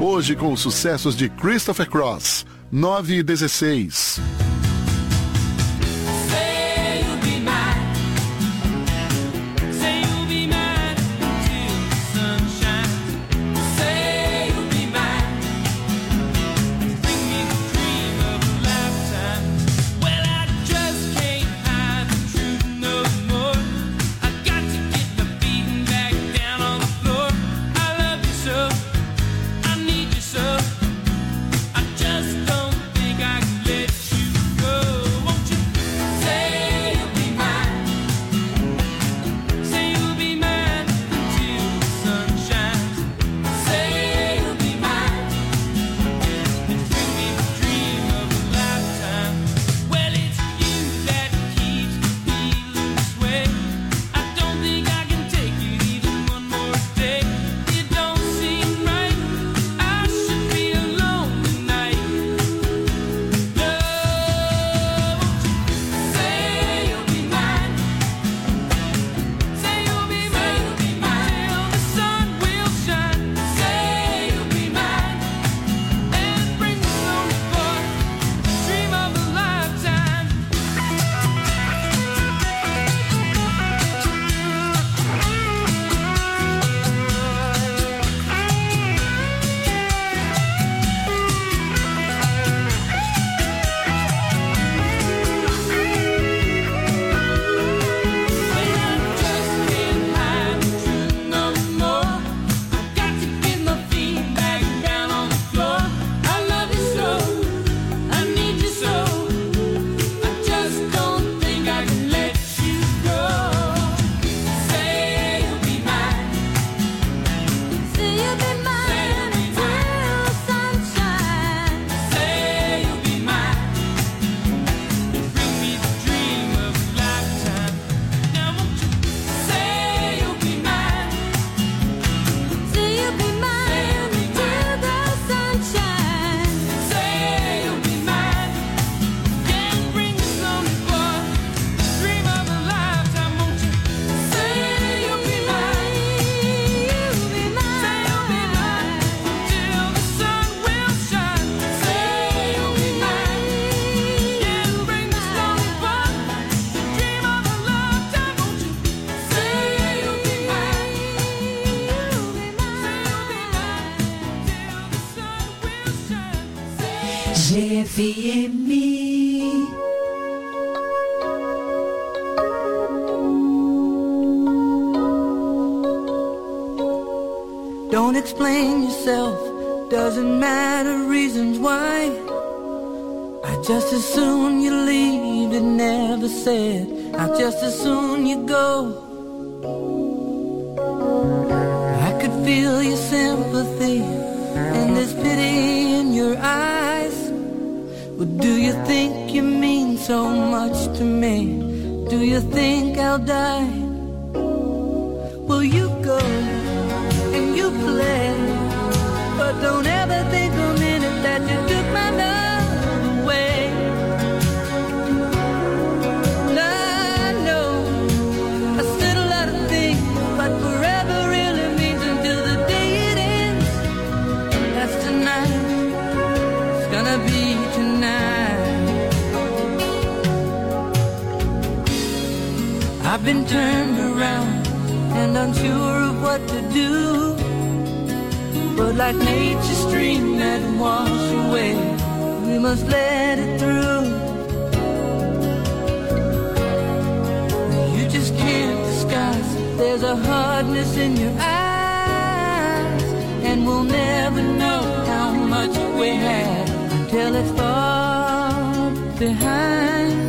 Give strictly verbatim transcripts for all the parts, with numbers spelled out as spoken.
Hoje com os sucessos de Christopher Cross, nove e dezesseis. G F M. Don't explain yourself, doesn't matter reasons why. I just as soon you leave it never said. I just as soon you go. I could feel your sympathy and there's pity in your eyes. But do you think you mean so much to me? Do you think I'll die? Well, you go and you play, but don't ever think a minute that you took my love away. And I know I said a lot of things, but forever really means until the day it ends. That's tonight, it's gonna be tonight. I've been turned around and unsure of what to do, but like nature's stream that wash away, we must let it through. You just can't disguise, there's a hardness in your eyes, and we'll never know how much we had until it's far behind.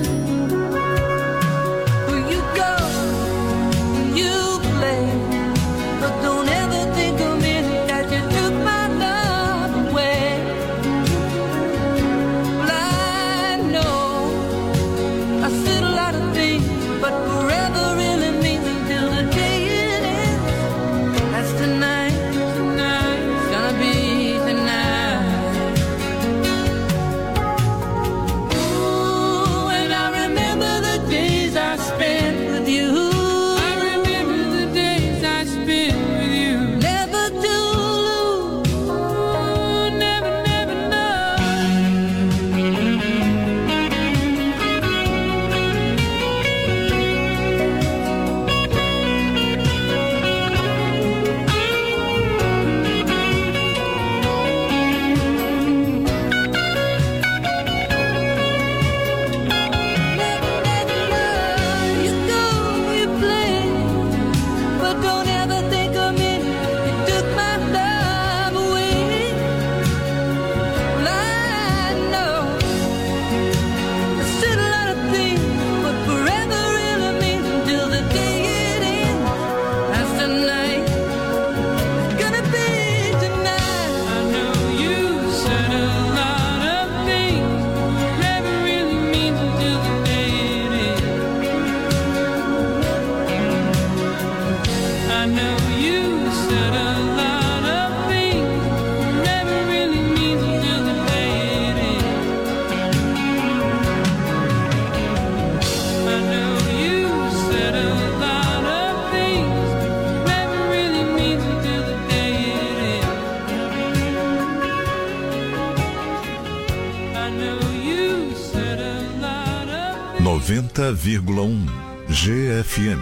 But don't ever think a minute that you took my love away. Well, I know I said a lot of things, but forever really means until the day it ends. That's tonight, tonight, it's gonna noventa vírgula um G F M.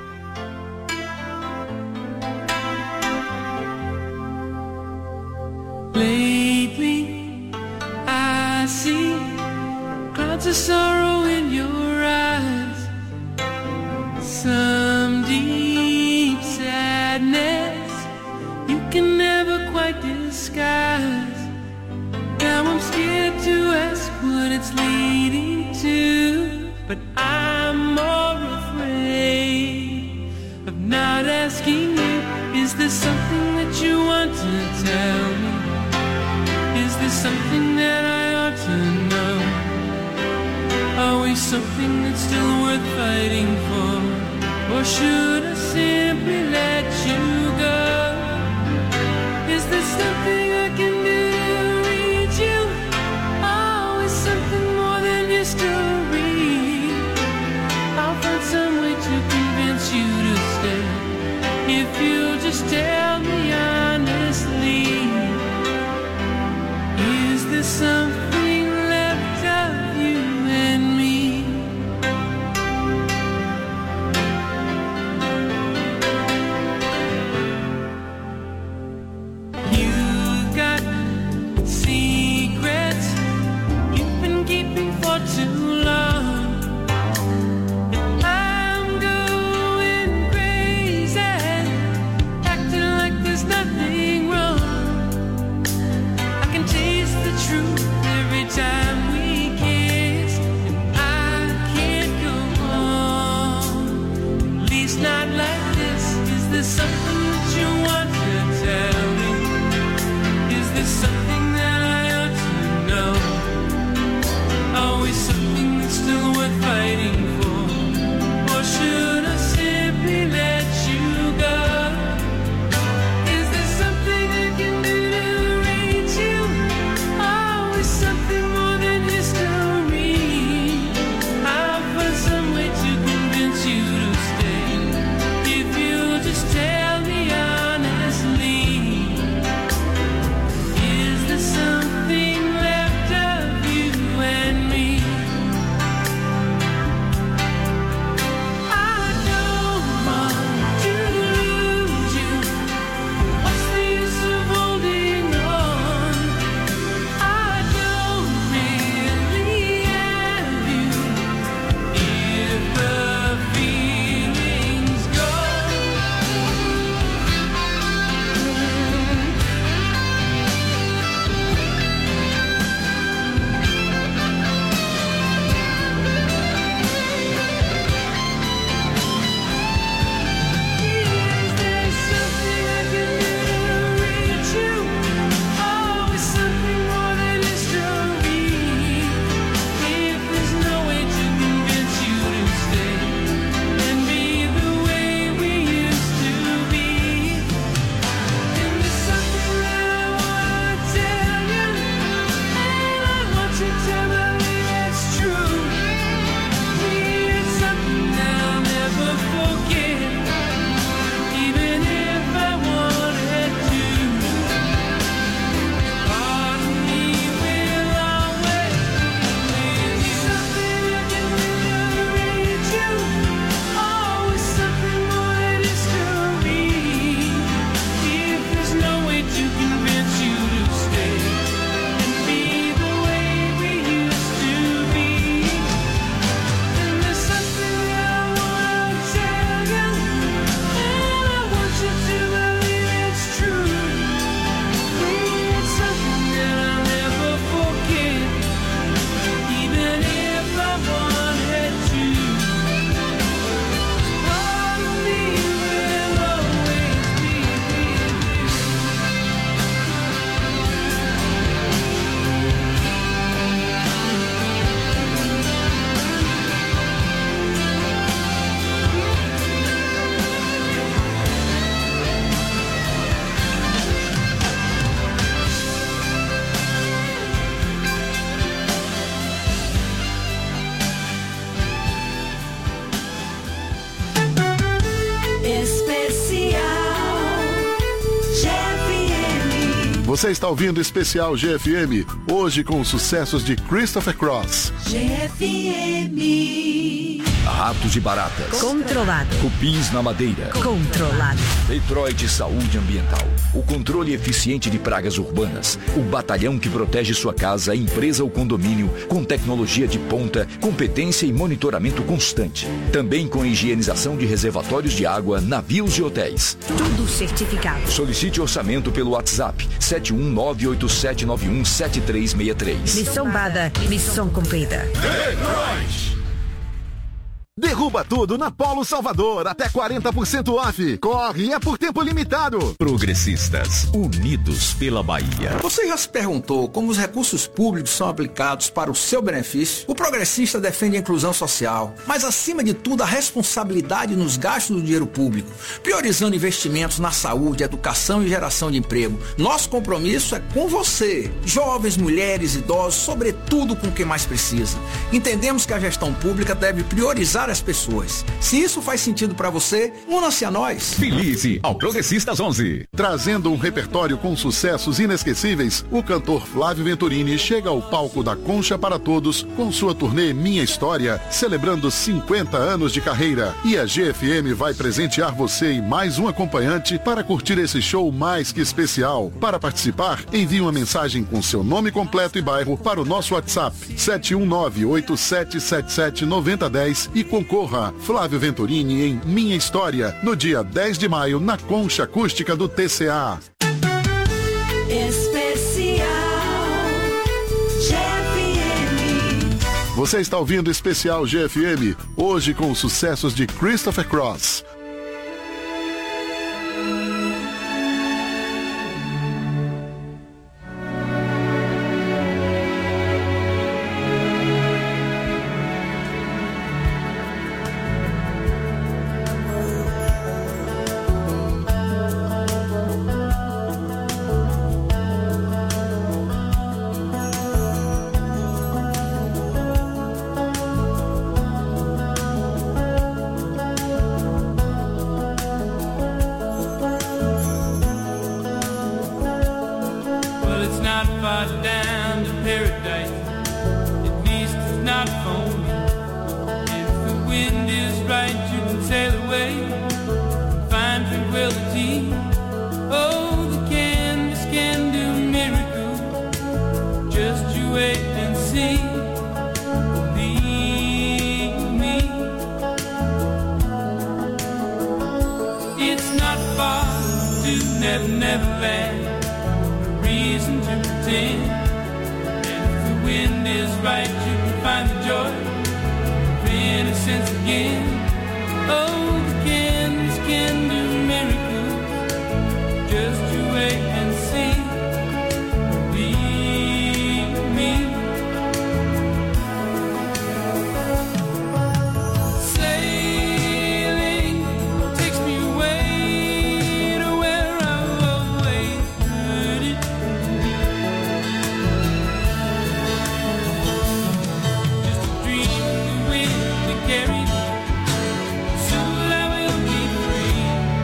Lately, I see clouds of sorrow in your eyes, some deep sadness you can never quite disguise. Now I'm scared to ask what it's leading to, but I'm more afraid of not asking you. Is there something that you want to tell me? Is there something that I ought to know? Are we something that's still worth fighting for? Or should I simply let you go? Is there something I can do to reach you? Always something more than history. I'll find some way to convince you to stay, if you'll just tell me honestly. Is there something left of you and me? You got secrets you've been keeping for too long. And I'm going crazy, acting like there's nothing wrong. I can taste the truth every time we kiss, and I can't go on, at least not like this. Is there something that you want to tell me? Is there something that I ought to know? Always something that's still worth fighting for? Or should I simply let you go? Is there something I can do to reach you? Always something more than history. I'll find some way to convince you to stay, if you'll just tell me honestly. Is Você está ouvindo o especial G F M, hoje com os sucessos de Christopher Cross. G F M. Ratos e baratas. Controlado. Cupins na madeira. Controlado. Detroit Saúde Ambiental. O controle eficiente de pragas urbanas. O batalhão que protege sua casa, empresa ou condomínio com tecnologia de ponta, competência e monitoramento constante. Também com higienização de reservatórios de água, navios e hotéis. Tudo certificado. Solicite orçamento pelo WhatsApp sete um nove oito sete nove um sete três seis três. Missão dada, missão cumprida. Detroit. Derruba tudo na Polo Salvador, até quarenta por cento off. Corre, é por tempo limitado. Progressistas, unidos pela Bahia. Você já se perguntou como os recursos públicos são aplicados para o seu benefício? O progressista defende a inclusão social, mas acima de tudo a responsabilidade nos gastos do dinheiro público, priorizando investimentos na saúde, educação e geração de emprego. Nosso compromisso é com você, jovens, mulheres, idosos, sobretudo com quem mais precisa. Entendemos que a gestão pública deve priorizar as pessoas. Se isso faz sentido para você, una-se a nós. Felize ao Progressistas onze. Trazendo um repertório com sucessos inesquecíveis, o cantor Flávio Venturini chega ao palco da Concha para Todos com sua turnê Minha História, celebrando cinquenta anos de carreira. E a G F M vai presentear você e mais um acompanhante para curtir esse show mais que especial. Para participar, envie uma mensagem com seu nome completo e bairro para o nosso WhatsApp sete um nove oito sete sete sete nove zero um zero e concorra Flávio Venturini em Minha História, no dia dez de maio, na Concha Acústica do T C A. Especial G F M. Você está ouvindo o especial G F M, hoje com os sucessos de Christopher Cross. Carry, so that we'll be free.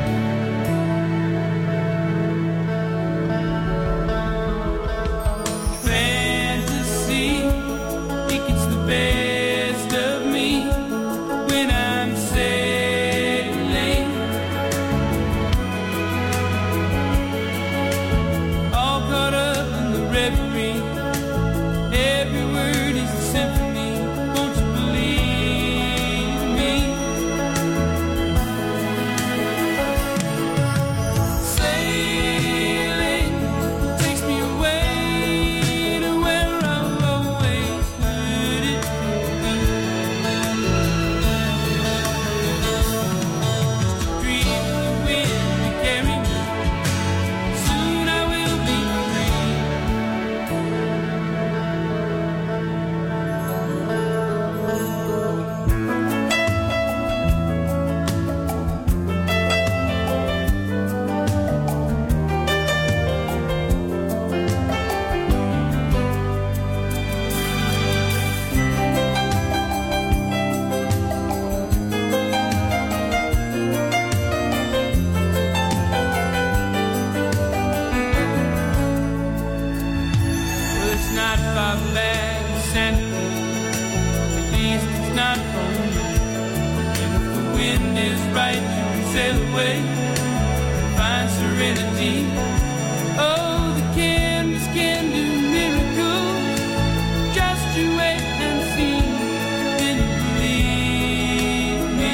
not far back, Santa. At least it's not home. And if the wind is right, you can sail away, find serenity. Oh, the canvas can do miracles. Just you wait and see. Then you believe me.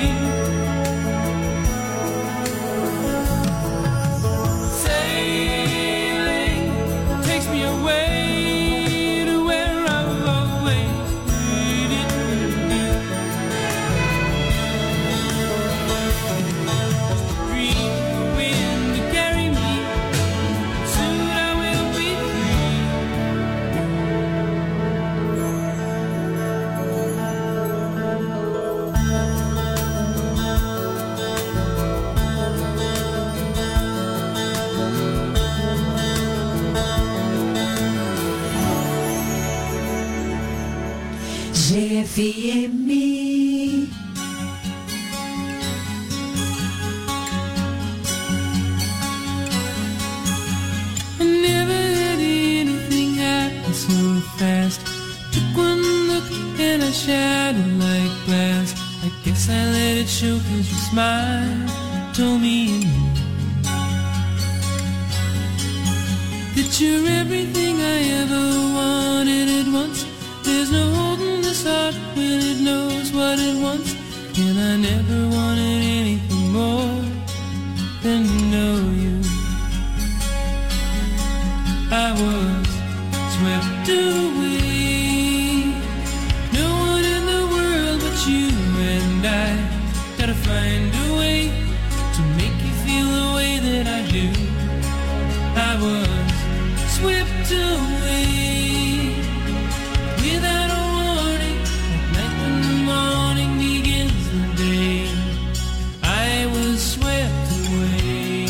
Sailing takes me away to where I've always needed to be. Dream the wind to carry me. Soon I will be free. G F M. I never had anything happen so fast. Took one look and I shattered like glass. I guess I let it show 'cause your smile told me you knew that you're everything I ever wanted at once. There's no holding this heart when it knows what it wants. And I never wanted anything more than to know you. I was swept away. No one in the world but you and I. Gotta find a way to make you feel the way that I do. I was swept away without a warning. At night when the morning begins the day, I was swept away.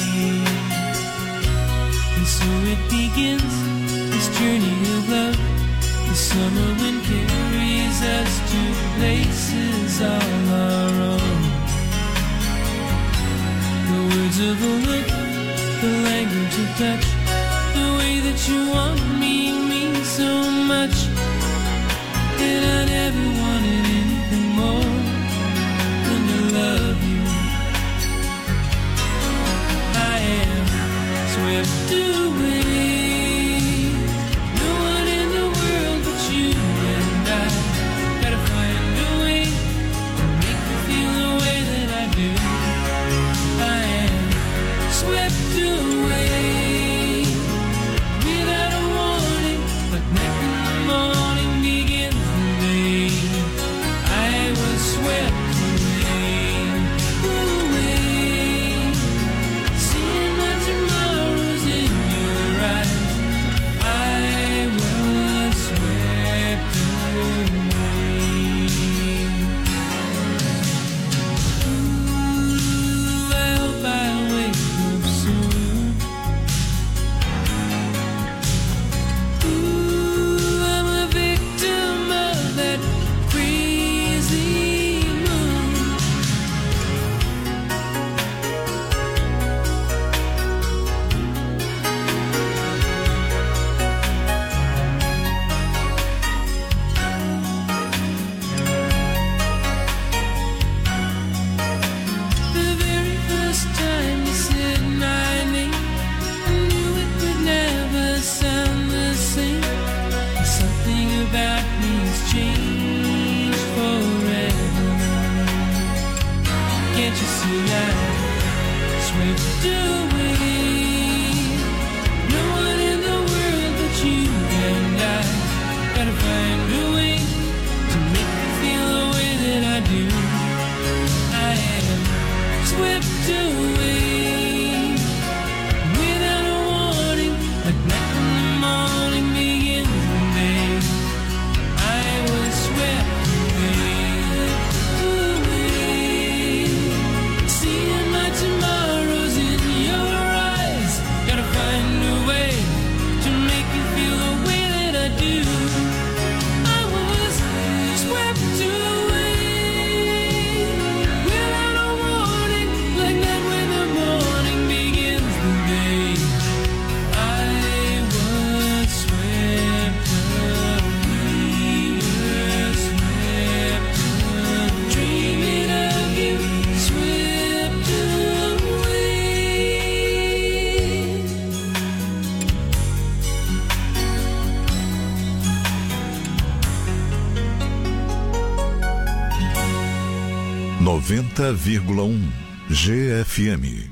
And so it begins, this journey of love. The summer wind carries us to places all our own. The words of a look, the language of touch, the way that you want me means so much. And I never wanted anything more than to love you. I am swept away. No one in the world but you and I. Gotta find a way to make me feel the way that I do. I am swept away without a warning, like night when the morning begins the day. I was swept away, away, seeing my tomorrows in your eyes. I was swept away. Ooh, I hope I'll wake up soon. Ooh, I'm a victim of that crazy moon. The very first time you said my name, I knew it could never sound the same. Something about me has changed forever. Can't you see I'm swept away? No one in the world but you and I. Gotta find a way to make me feel the way that I do. I am swept away without a warning, like night when the morning begins the day. I was swept away, away. noventa vírgula um G F M.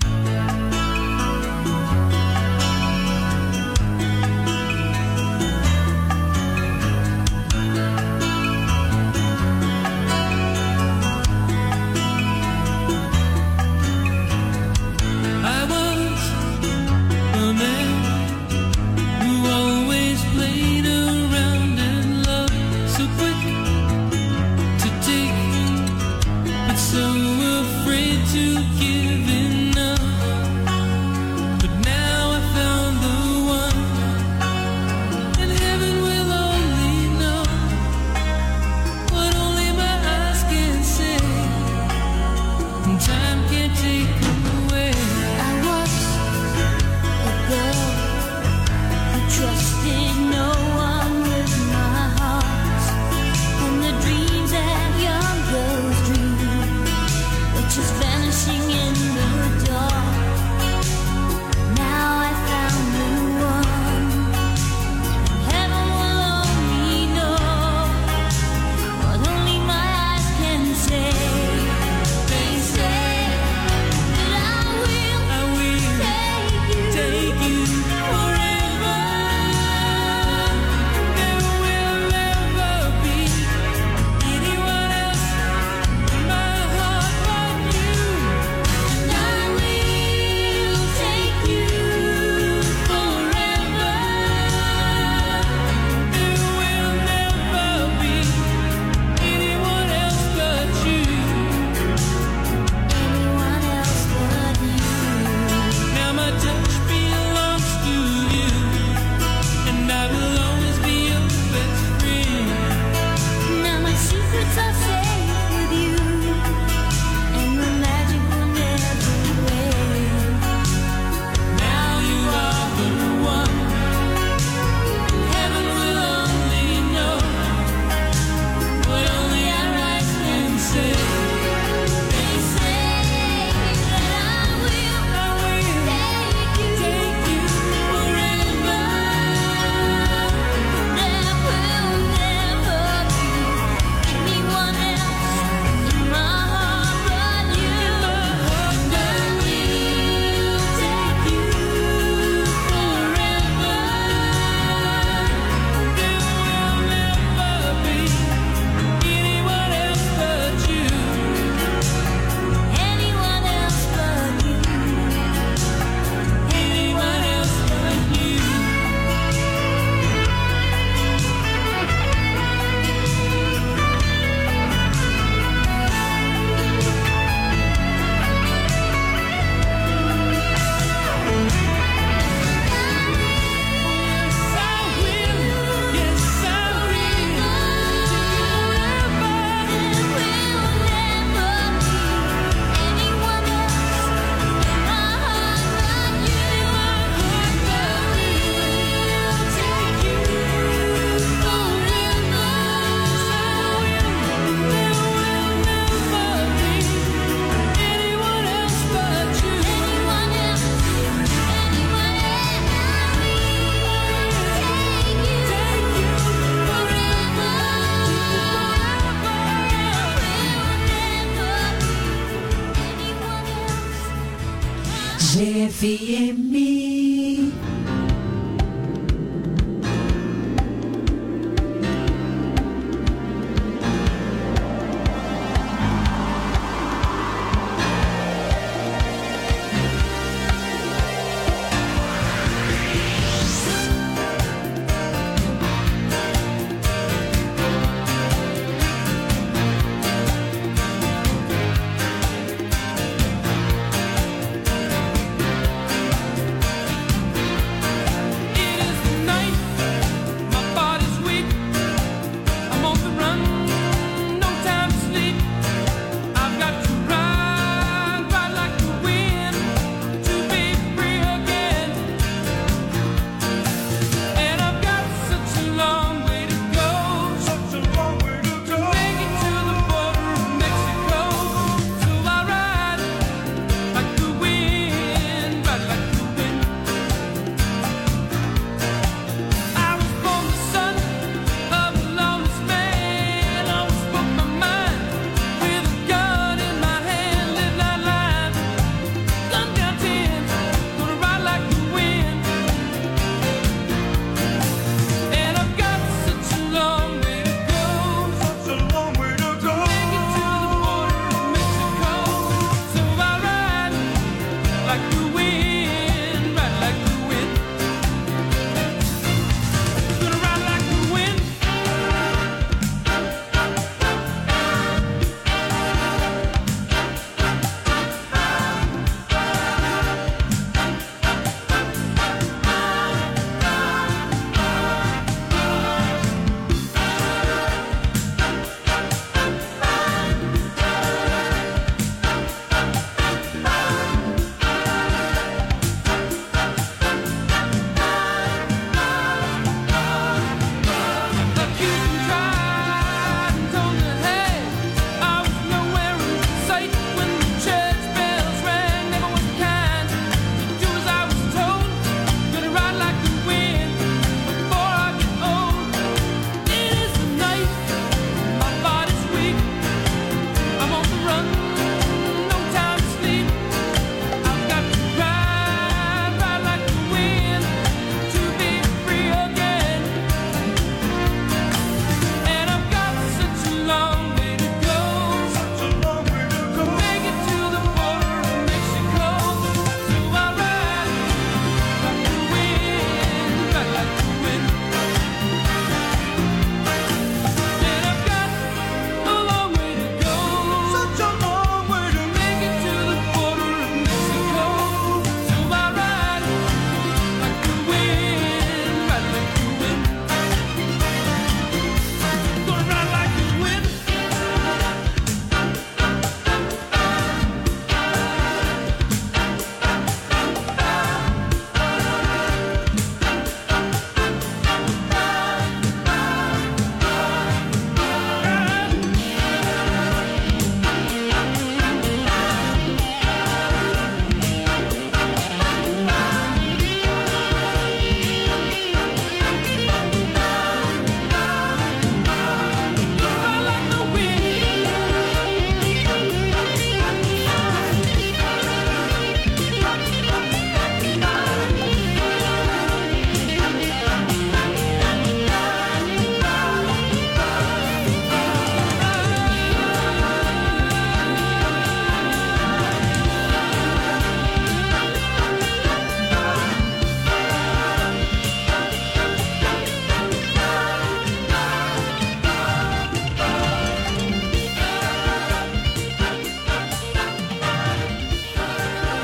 G F M.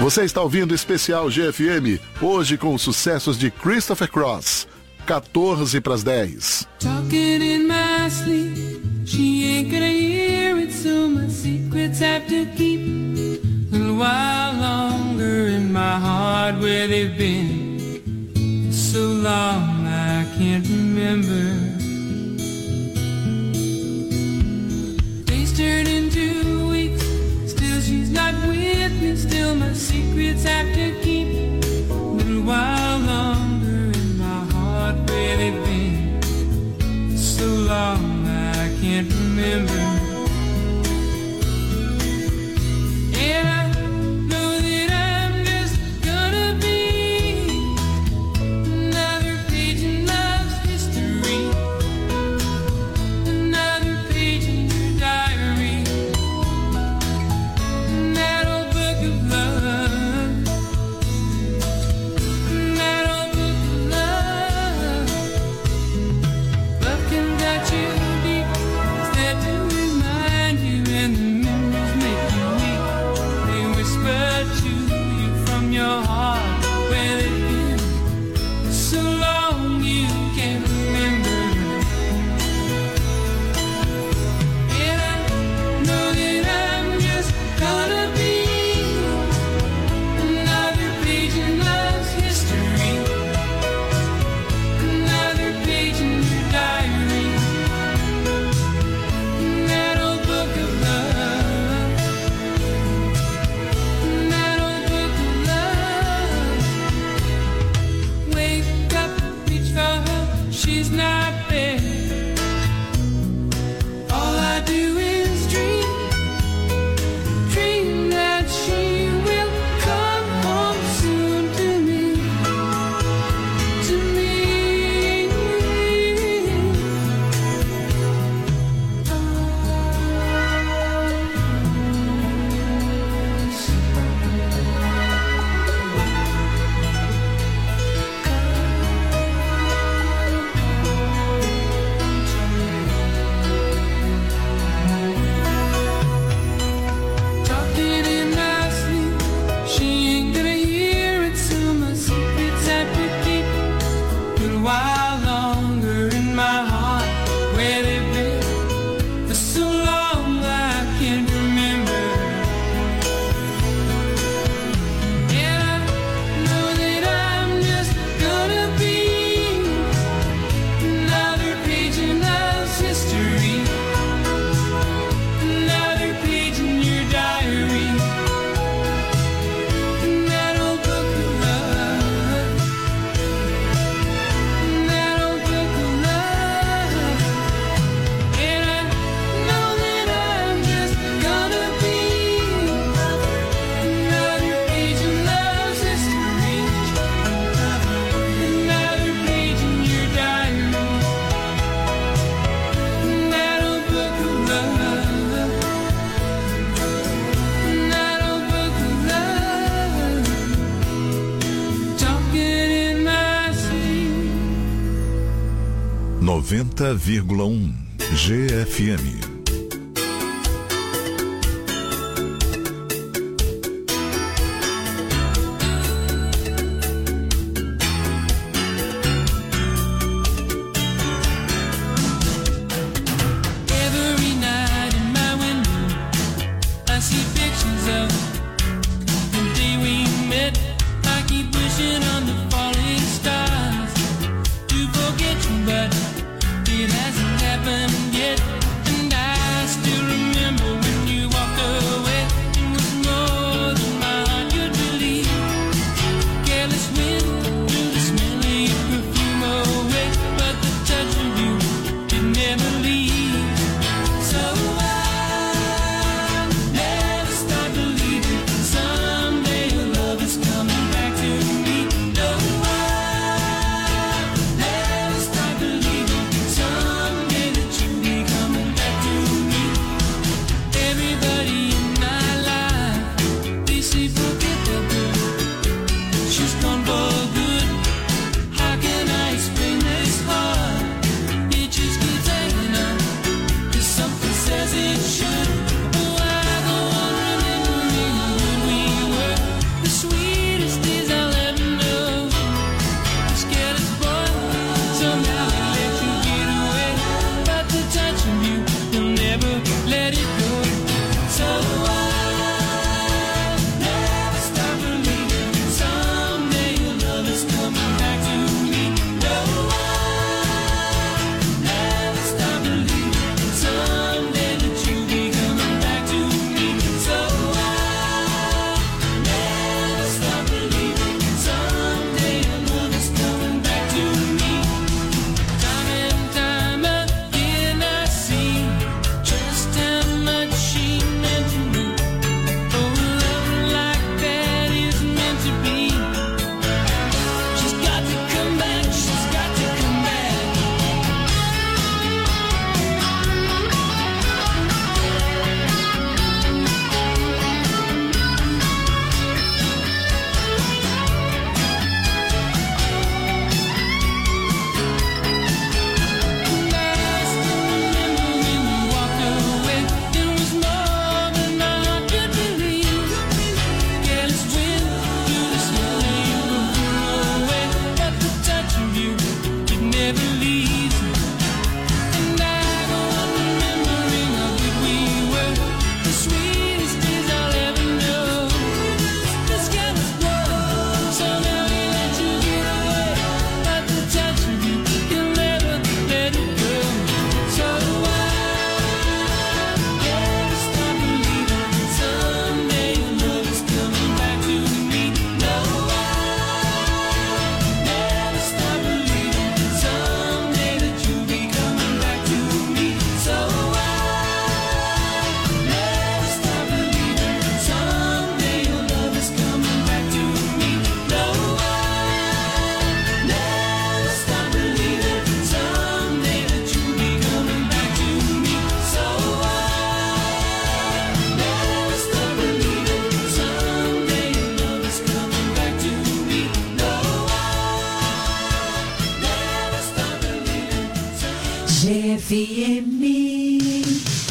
Você está ouvindo o especial G F M, hoje com os sucessos de Christopher Cross, quatorze para as dez. Talking in my sleep, she ain't gonna hear it, so my secrets have to keep a little while longer in my heart where they've been so long I can't remember. Days turn into weeks, still she's not with me, still my secrets have to keep a little while longer in my heart where they've been so long I can't remember. And I know that I'm just gonna be another page in love's history, another page in your diary, that old book of love, that old book of love. Love can touch you deep, it's there to remind you, and the memories make you weep. They whisper to you from your heart where they've been so long you can't remember. And I know that I'm just gonna be another page in love's history, another page in your diary, that old book of love, that old book of love. Wake up, reach for her, she's not there. All I do is dream, dream that she will come home soon to me, to me. Talking in my sleep, she ain't gonna hear it, so my secrets have to keep a little while longer in my heart where they've been for so long I can't remember. And I know that I'm just gonna be another page in love's history, another page in your diary, that old book of love, that old book of love. And I know that I'm just gonna be another page in love's history, another page in your diary, that old book of love, that old book of love. Talking in my sleep. noventa vírgula um G F M. Every night in my window, I see pictures of the day we met. I keep wishing on the falling stars to forget you, but it hasn't happened yet. And I G F M.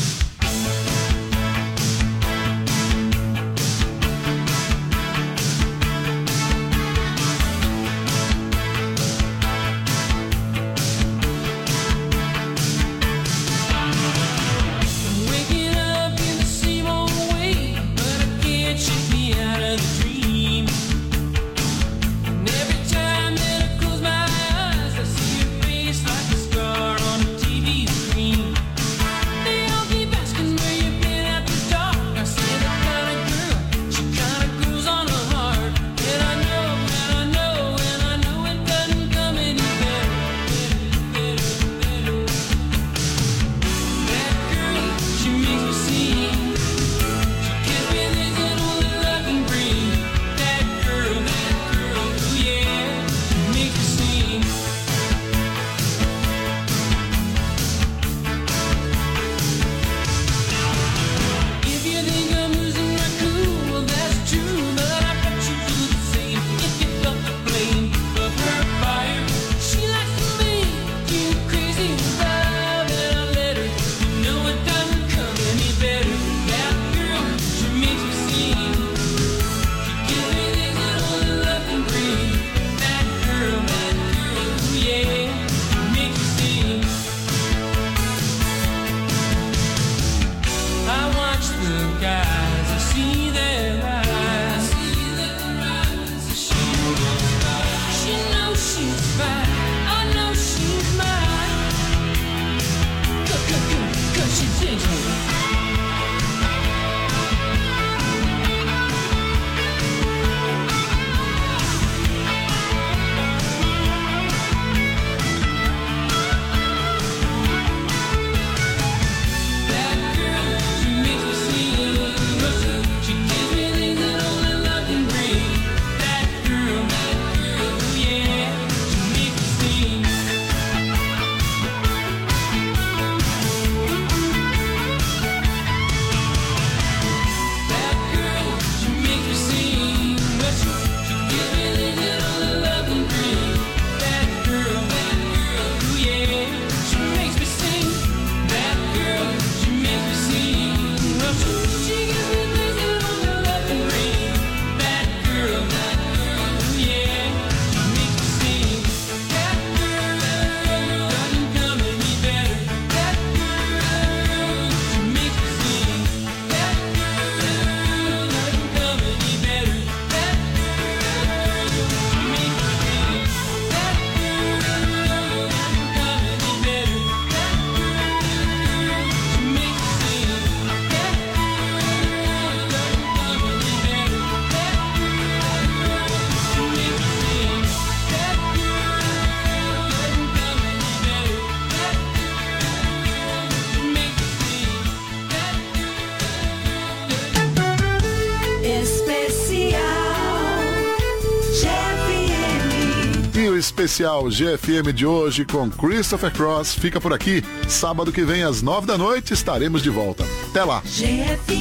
Especial G F M de hoje com Christopher Cross fica por aqui. Sábado que vem às nove da noite estaremos de volta. Até lá. G F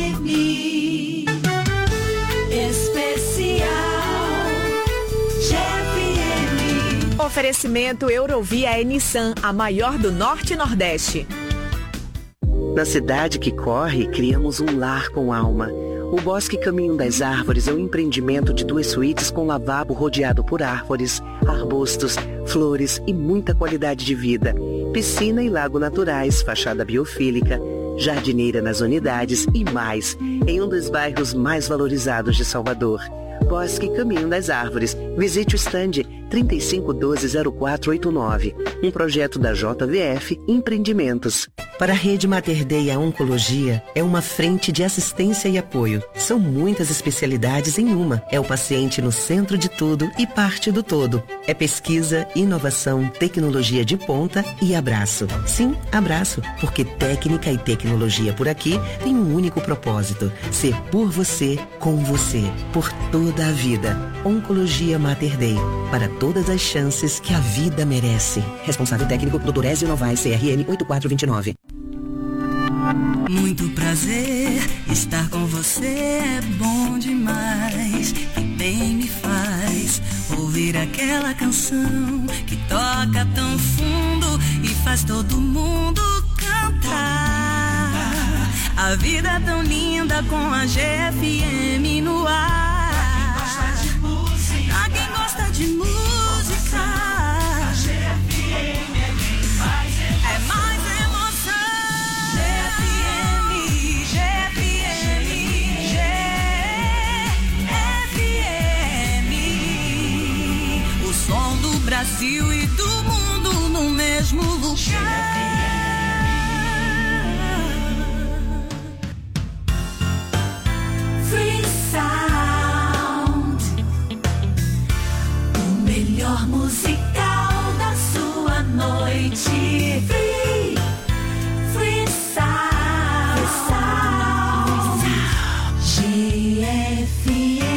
M Especial G F M. Oferecimento Eurovia é Nissan, a maior do Norte e Nordeste. Na cidade que corre, criamos um lar com alma. O Bosque Caminho das Árvores é um empreendimento de duas suítes com lavabo rodeado por árvores, arbustos, flores e muita qualidade de vida. Piscina e lago naturais, fachada biofílica, jardineira nas unidades e mais, em um dos bairros mais valorizados de Salvador. Bosque Caminho das Árvores. Visite o stand trinta e cinco doze zero quatro oito nove, um projeto da J V F Empreendimentos. Para a Rede Mater Dei, a oncologia é uma frente de assistência e apoio. São muitas especialidades em uma. É o paciente no centro de tudo e parte do todo. É pesquisa, inovação, tecnologia de ponta e abraço. Sim, abraço, porque técnica e tecnologia por aqui tem um único propósito: ser por você, com você, por toda a vida. Oncologia Mater Dei, para todas as chances que a vida merece. Responsável técnico doutor Ézio Novaes, C R N oito quatro dois nove. Muito prazer, estar com você é bom demais. Que bem me faz ouvir aquela canção que toca tão fundo e faz todo mundo A vida é tão linda com a G F M no ar. Pra quem gosta de música, a G F M é quem faz emoção. É mais emoção. G F M, G F M, G F M. O som do Brasil e do mundo no mesmo lugar. Musical da sua noite. Free, free sound, G F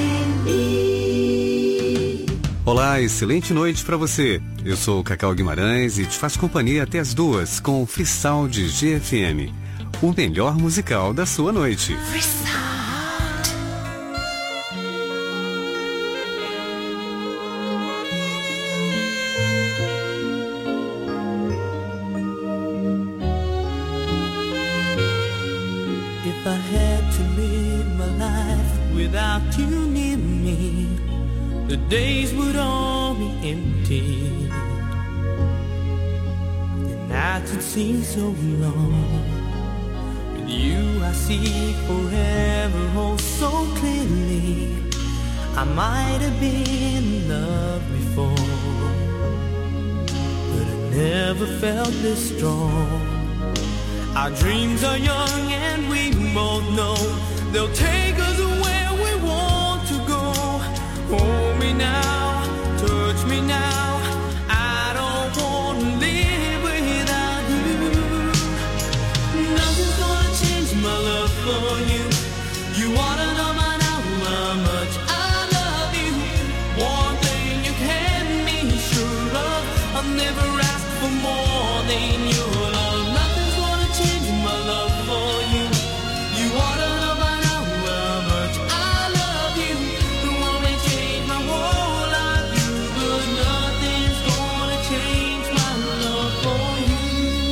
M. Olá, excelente noite pra você. Eu sou o Cacau Guimarães e te faço companhia até as duas com o Free Sound G F M, o melhor musical da sua noite. Free sound. If I had to live my life without you near me, the days would all be empty. The nights would seem so long. With you I see forever oh so clearly. I might have been in love before, but I never felt this strong. Our dreams are young and we both know they'll take us where we want to go. Hold me now, touch me now. I don't want to live without you. Nothing's gonna change my love for you. You wanna know by now how much I love you. One thing you can be sure of, I'll never ask for more than your love. My love for you. You wanna know by now how much I love you. You want me to change my whole life, you, but nothing's gonna change my love for you.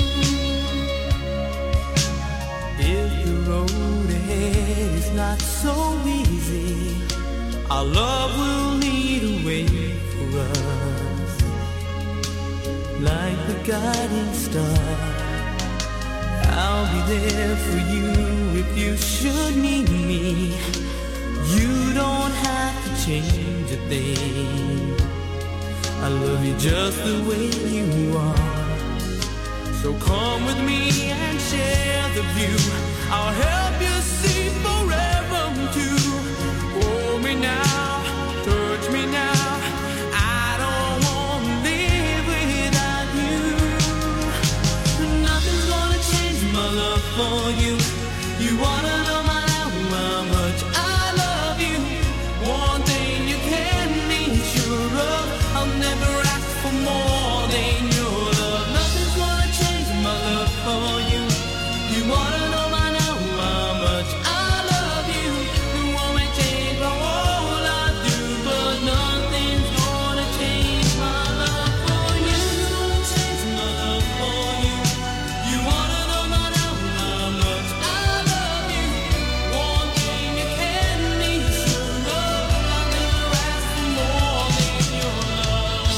If the road ahead is not so easy, our love will lead a way for us, like the guiding star. I'll be there for you if you should need me. You don't have to change a thing. I love you just the way you are. So come with me and share the view. I'll help you see forever too. Hold me now, touch me now. I don't want to live without you. Nothing's gonna change my love for you. You wanna know my how much I love you. One thing you can be sure of, I'll never ask for more than your love. Nothing's gonna change my love for you. You wanna know my how much I love you. You want me to change my whole life through, but nothing's gonna change my love for you. Change my love for you. You wanna know my how much I love you. One thing you can be sure of, I'll never ask for more than your love.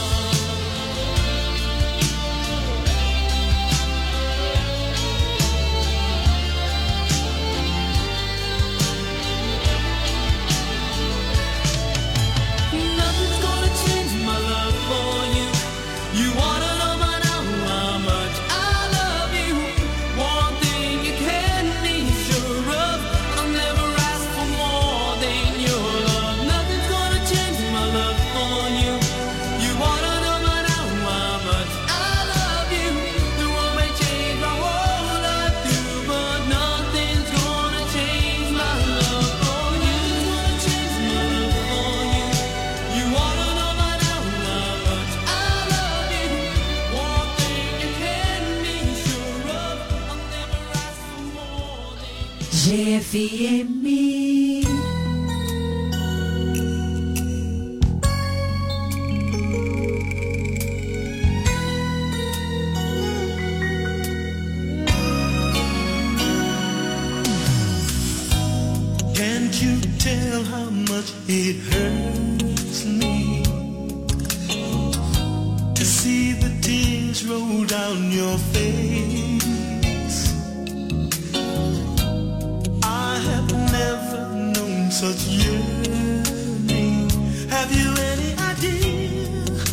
Nothing's gonna change my love for you. You wanna know by now how much I love you. One thing you can be sure of, I'll never ask for more than your love. Nothing's gonna change my love for you. You wanna know by now how much I love you. You want me to change my whole life through, but nothing's gonna change my love for you. Change my love for you. You wanna know by now how much I love you. One thing you can be sure of, I'll never ask for more than G F M. much it hurts me to see the tears roll down your face. I have never known such yearning. Have you any idea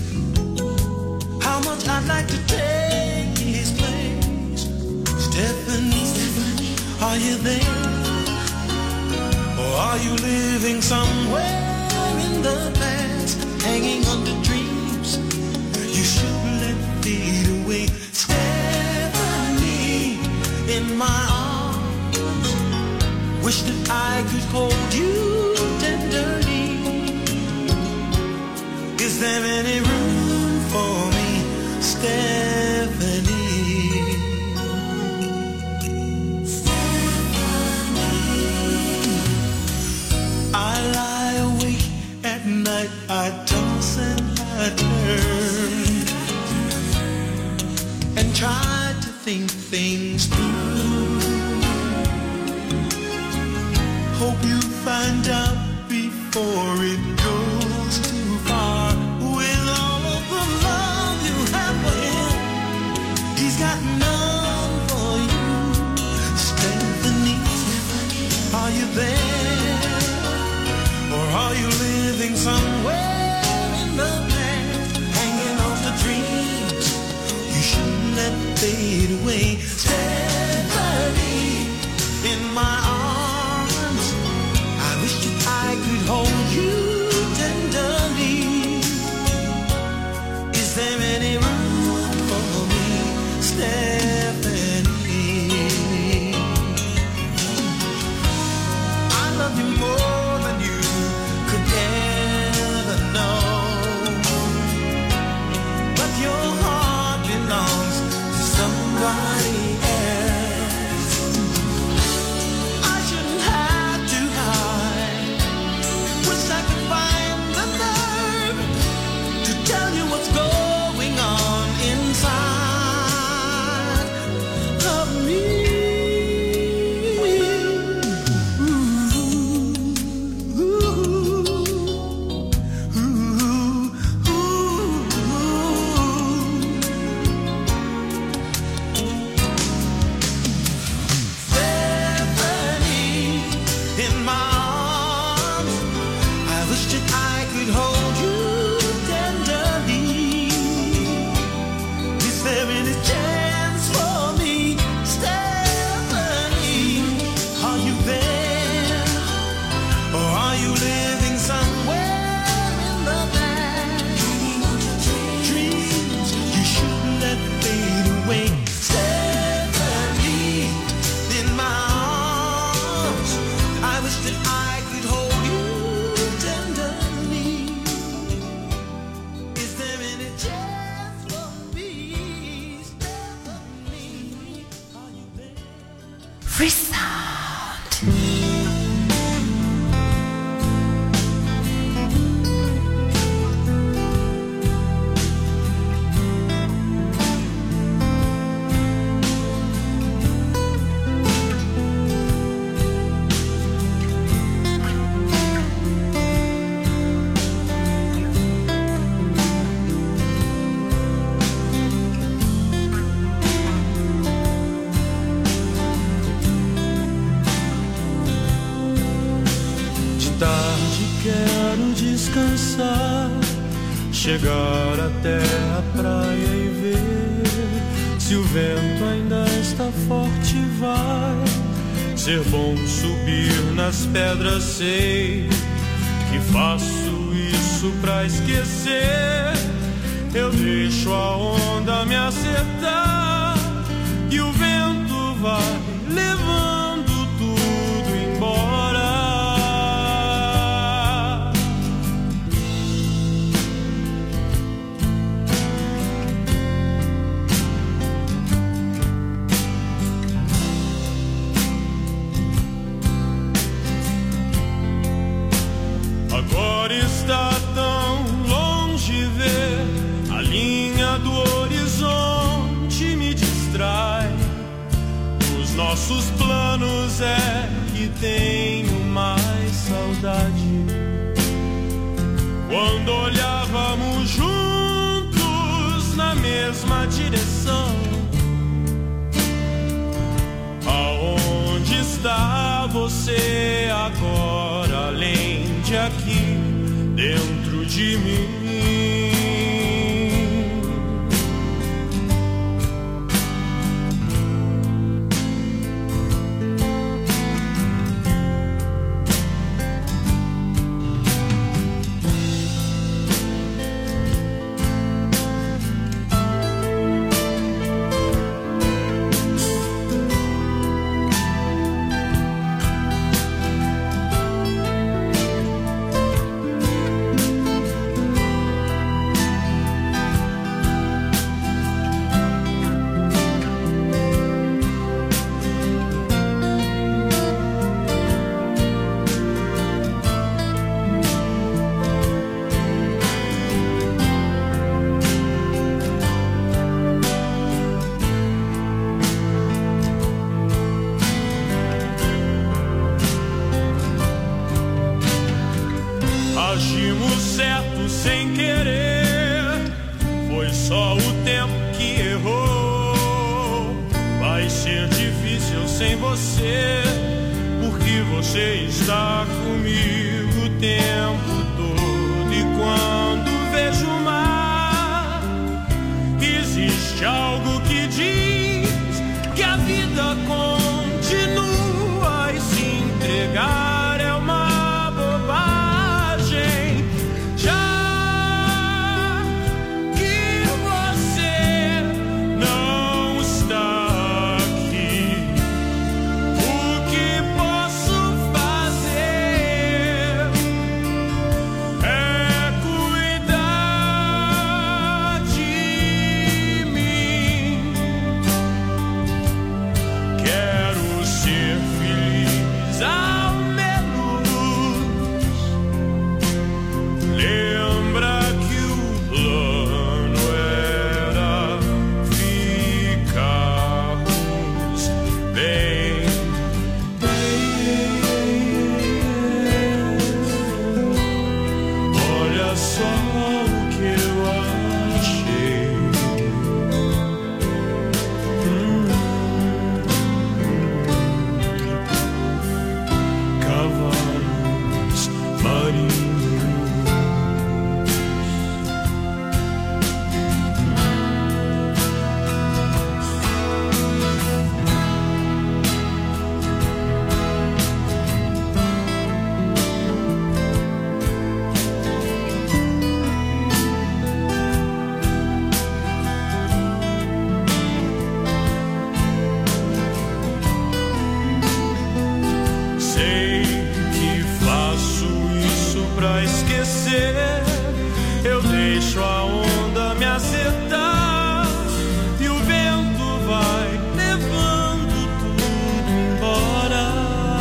how much I'd like to take his place? Stephanie, Stephanie, are you there? Or are you living somewhere in the past, hanging on to dreams you should let fade away? Stephanie, in my arms, wish that I could hold you tenderly. Is there any room for me, Stephanie? I lie awake at night, I toss and I turn, and try to think things through. Hope you find out before it goes too far. With all of the love you have for him, he's got none for you. Stephanie, are you there? Or are you living somewhere in the past, hanging on to dreams you shouldn't let fade away? Stephanie, in my arms, I wish that I could hold you tenderly. Is there any room for me, Stephanie? I love you more than you could ever know, but your heart belongs to somebody else. I shouldn't have to hide. Wish I could find the nerve to tell you what's going on inside of me. Chegar até a praia e ver se o vento ainda está forte. Vai ser bom subir nas pedras. Sei que faço isso pra esquecer. Eu deixo a onda me acertar e o vento vai levando tudo embora. Agora está tão longe ver a linha do horizonte, me distrai. Os nossos planos é que tenho mais saudade. quando olhávamos juntos na mesma direção. Aonde está você agora, além de aqui, dentro de mim? Agimos certo sem querer, foi só o tempo que errou. Vai ser difícil sem você, porque você está comigo o tempo todo. E quando vejo o mar, existe algo que diz que a vida continua, e se entregar é uma bobagem. Eu deixo a onda me acertar e o vento vai levando tudo embora.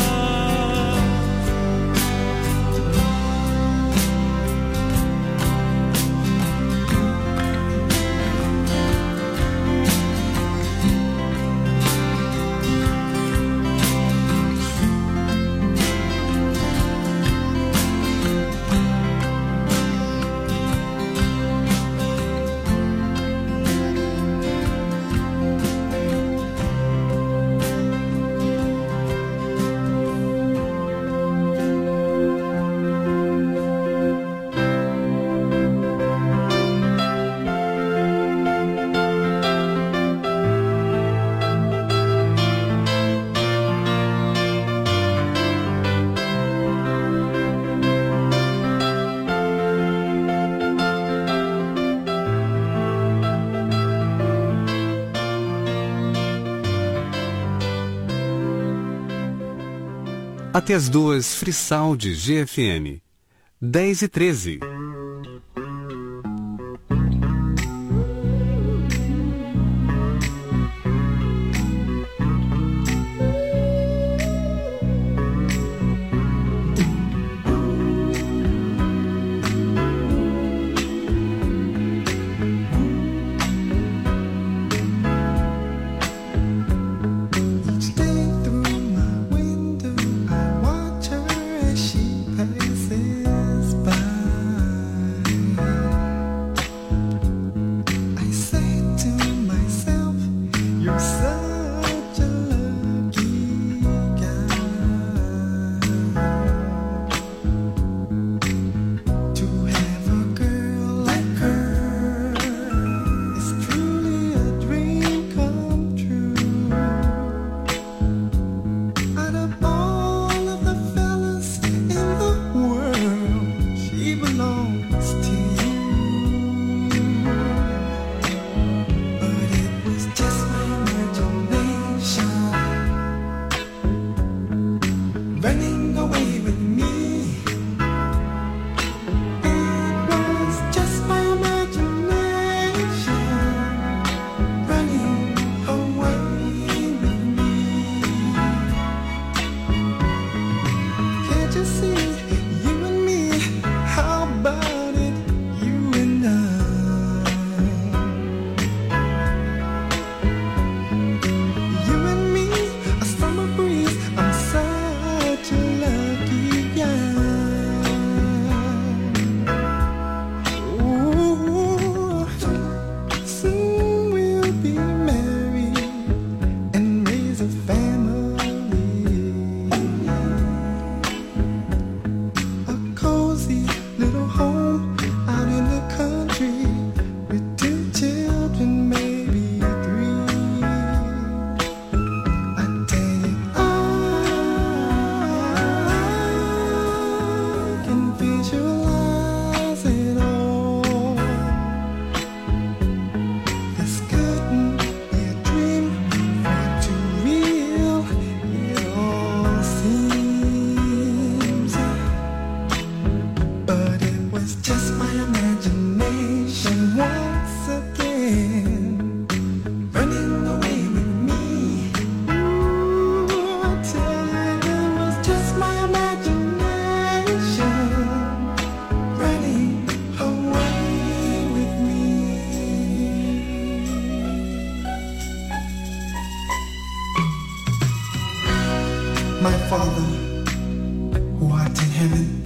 Até as duas, Frissal de G F M. dez e treze. Watch her as she passes by. my Father, who art in heaven,